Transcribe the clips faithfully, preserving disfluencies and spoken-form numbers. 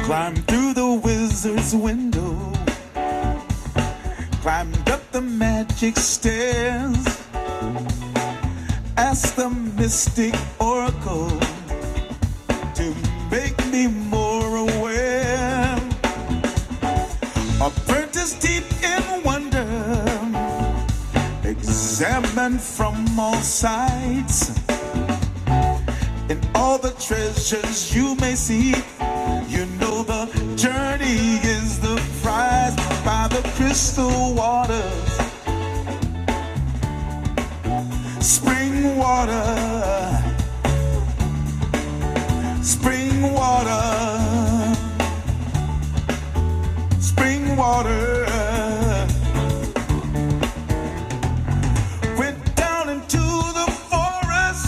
Climbed through the wizard's window, climbed up the magic stairs, asked the mystic oracle to make me more aware. Apprentice deep in wonder, examined from all sides, in all the treasures you may see. You know the journey is the prize. By the crystal waters, spring water, spring water, spring water. Went down into the forest,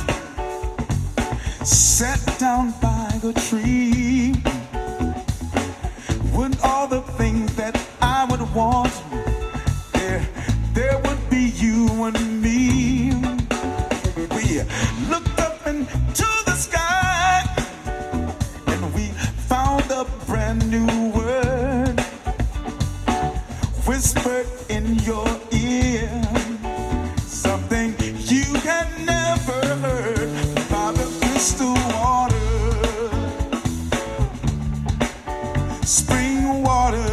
sat down by a tree. Would all the things that I would want, there, there would be you and me. We looked up into the sky and we found a brand new word whispered in your ear, something you had never heard. By the crystal water, spring water,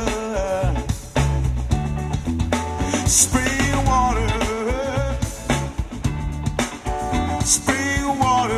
spring water, spring water.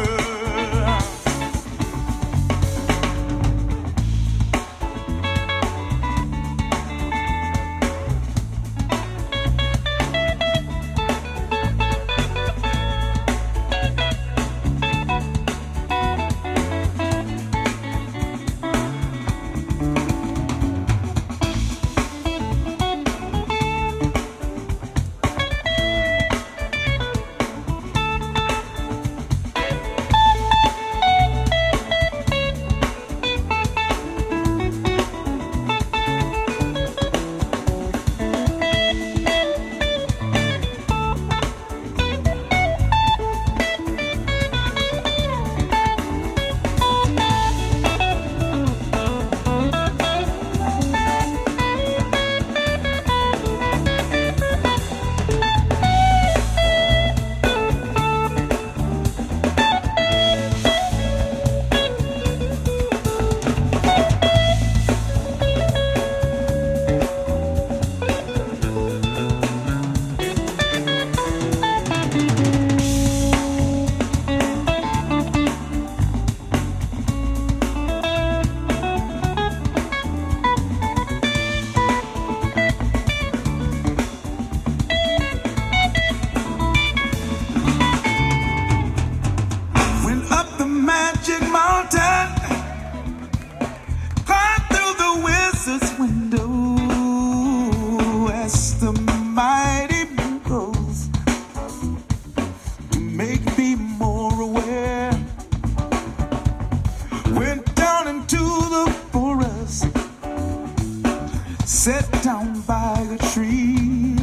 Sat down by a tree,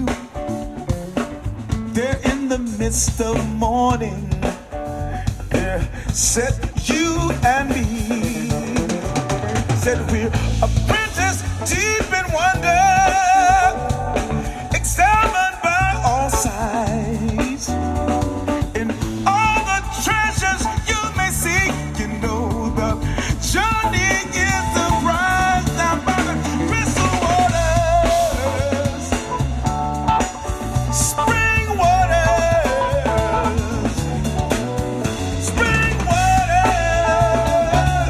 there in the midst of morning, there sat you and me. Said we're apprentice deep in wonder, examined by all sides. In all the treasures you may see, you know the journey is the prize. Now by the crystal waters, spring waters, spring waters.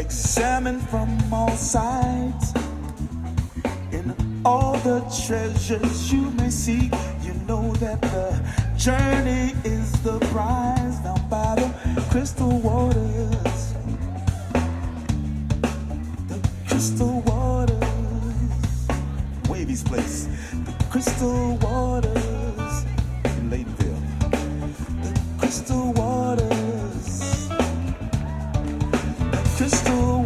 examine from all sides. In all the treasures you may seek, you know that the journey is the prize. Down by the crystal waters, the crystal waters, Wavy's place, the crystal waters in Laytonville, the crystal waters, the crystal